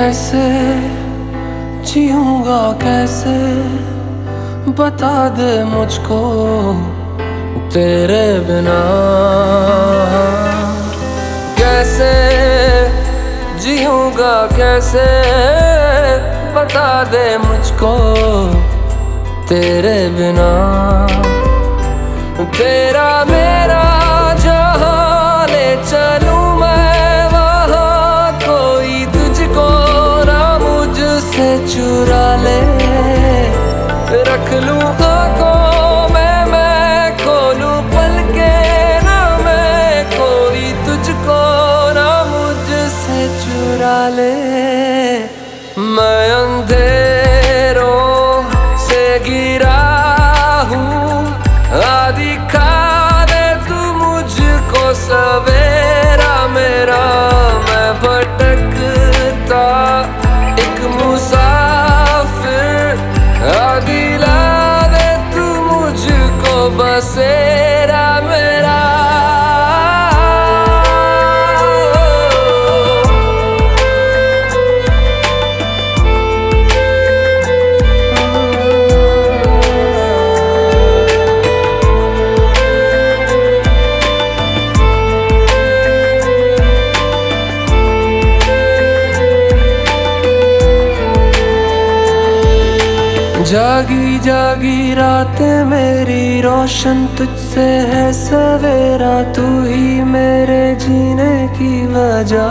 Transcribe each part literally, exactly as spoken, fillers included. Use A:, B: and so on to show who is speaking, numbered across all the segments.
A: कैसे जीऊंगा, कैसे बता दे मुझको तेरे बिना। कैसे जीऊंगा, कैसे बता दे मुझको तेरे बिना। तेरा मेरा जहां ले चलूं मैं वहां, कोई तुझको ना मुझसे चुरा ले। रख लूं आंखों में मैं, खोलूं पलके ना मैं, कोई तुझको ना मुझसे चुरा ले। मैं अंधेरों से गिरा हूँ, दिखा दे तू मुझको सवेरा मेरा। मैं भटकता एक मुसाफिर, दिला दे तू मुझको बसेरा मेरा। जागी जागी रातें मेरी रोशन तुझसे है सवेरा, तू ही मेरे जीने की वजह।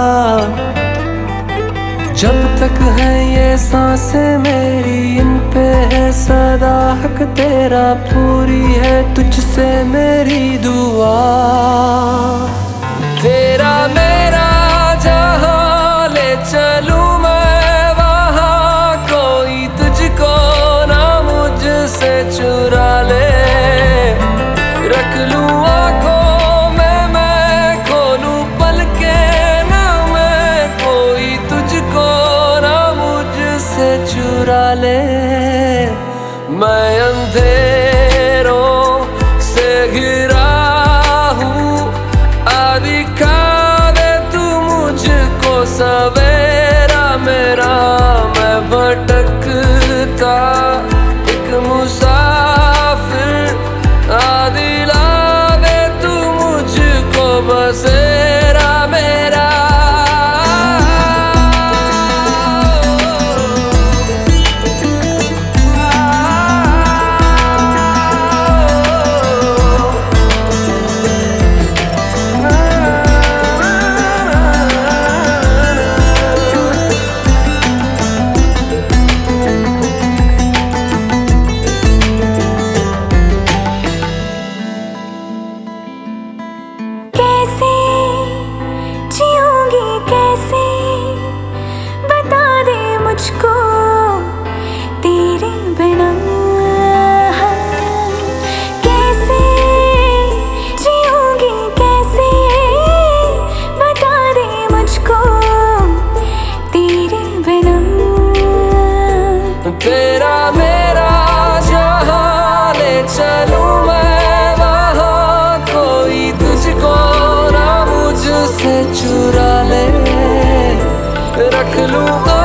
A: जब तक है ये सांसें मेरी, इन पे है सदा हक तेरा, पूरी है तुझसे मेरी दुआ। तेरा मेरा जहां ले चलूं मैं वहां, कोई तुझको ना मुझसे चुरा ले। रख लूं आंखों में मैं, खोलूं पलके ना मैं, कोई तुझको ना मुझसे चुरा ले। मैं अंधेरों से घिरा हूँ, दिखा दे तू मुझको सवेरा मेरा। मैं भटकता एक मुसाफिर, दिला दे तू मुझको बसेरा मेरा।
B: मुझको तेरे बिना कैसे जीऊंगी, कैसे बता दे मुझको तेरे बिना।
A: तेरा मेरा जहां ले चलूं मैं वहां, कोई तुझको ना मुझसे चुरा ले। रख लूं